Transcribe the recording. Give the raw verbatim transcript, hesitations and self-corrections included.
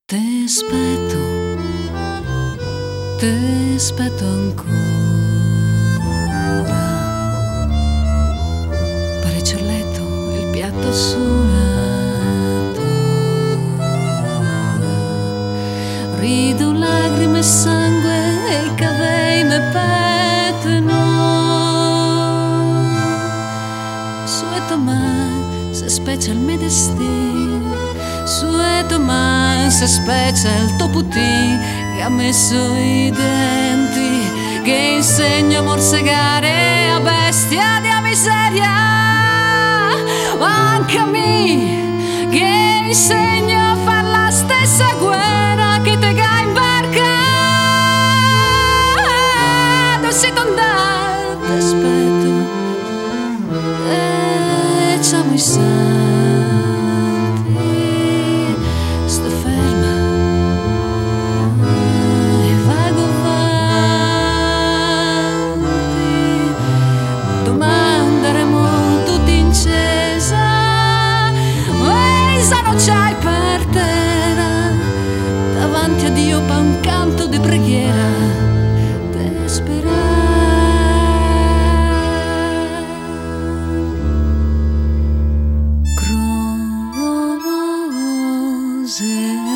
Te aspetto, te aspetto ancora. Parecchio il letto, il piatto suonato. Rido lacrime e sangue e i cavei me petano. Sueto mai se specie il mio destino. Sueto mai se specie il tuo putin che ha messo i denti, che insegna a morsegare a bestia di miseria. Ma anche a me che insegna a far la stessa guerra che te ga in barca. Dove andare, ti aspetto e ciamo i santi. Sto ferma e vago avanti. Domanderemo tutti in chiesa, Mesa non c'hai per terra, davanti a Dio pa un canto di preghiera, te sperare. Crose